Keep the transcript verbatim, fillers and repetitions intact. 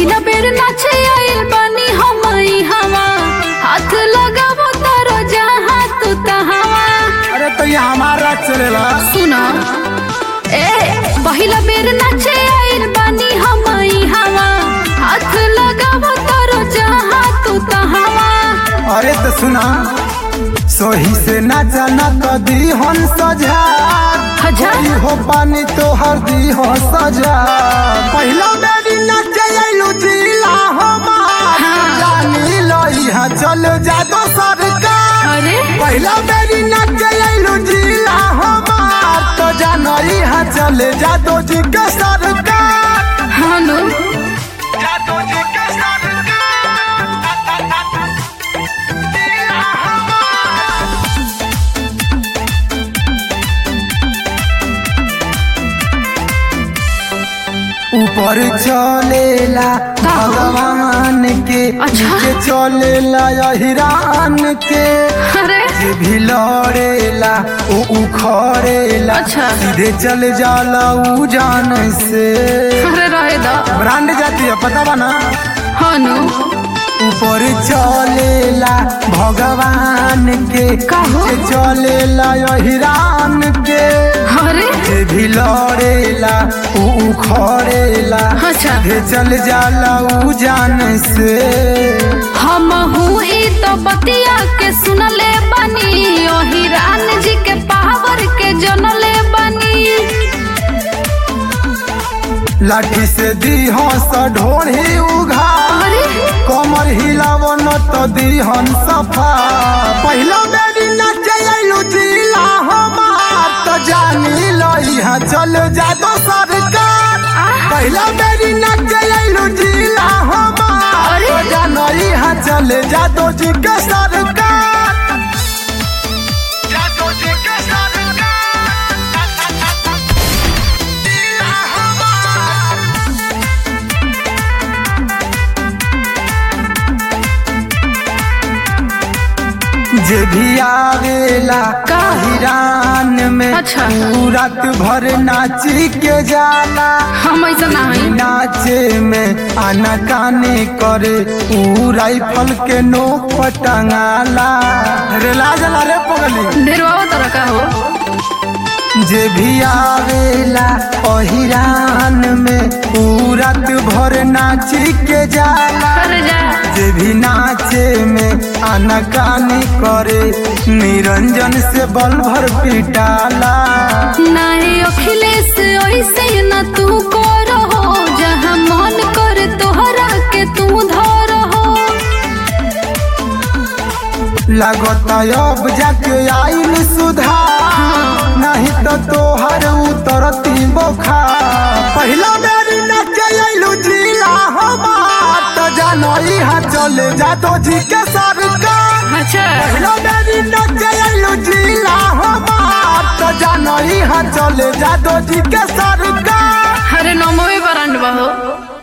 पहिला बेर नाचे आइल बानी हमई हवा हाथ लगावो तारो जहाँ तू तहावा। अरे तो ये हमारा चलेला सुना ए पहिला बेर नाचे आइल बानी हमई हवा हाथ लगावो तारो जहाँ तू तहावा। अरे तो सुना सोही से नाचा ना तो दी हन सजा हजार हो पानी तो हर दी हो सजा। पहिला बेरी नाचे आइलू जिला हमार जानी लई हा चल जा दो सरकार। अरे पहिला बेरी नाचे आइलू जिला हमार तो जानई हा चल जा दो जी के सरकार। हाँ नो जादू जी के सरकार ऊपर चलेला भगवान के अच्छा। नीचे चलेला हिरान के अरे जे भी लड़ेला ओ उखड़ेला अच्छा। सीधे चल जाला ऊ जान से। अरे रहे दा ब्रांड जाती है पता बा ना। हाँ नो ऊपर चलेला भगवान के काहो? नीचे चलेला हिरान के अरे जे भी लड़ेला ऊ उखड़ेला अच्छा। सीधे चल जाला ऊ जान से। हम हूँ ई तो बतिया के सुनले बनी ओही रान जी के पावर के जनले बनी। लाठी से दी हंस ढोढ़ी उघा अरे कमर हिलावन तो दी हन सफा। पहिला बेरी नाचे आइलू जिला हमार तो जानी लई हा चल जा दो सरकार। पहिला बेरी नाचे आइलू जिला हमार अरे? तो जानई हा चल जा दो जी के सरकार। जादू जी के सरकार जिला हमार जे भी आवेला का? हिरान में अच्छा। ऊ रात भर नाची के जाला। हम ऐसा ना है नाचे में आना काने करे ऊ राइफल के नोक पर टंगाला। रे लाजला रे पगली ढेरवा तरह का हो जे भी आवेला हिरान में ऊ रात भर नाची के जाला। अरे जा जे भी नाचे में आनाकानी करे निरंजन से बल भर पिटाला। नहीं अखिलेश ऐसे न तू करो जहाँ मन कर तोहरा के तू धरो। लगता अब जाके आइल सुधार नहीं तो तोहर उतरती बोखार। पहिला बेरी नाचे आइलू जिला हमार तो जानई हा चले जा दो जी के सरकार। अच्छा पहिला बेरी नाचे आइलू जिला हमार तो जानई हा चले जा दो जी के सरकार। अरे नमो बरांड हो।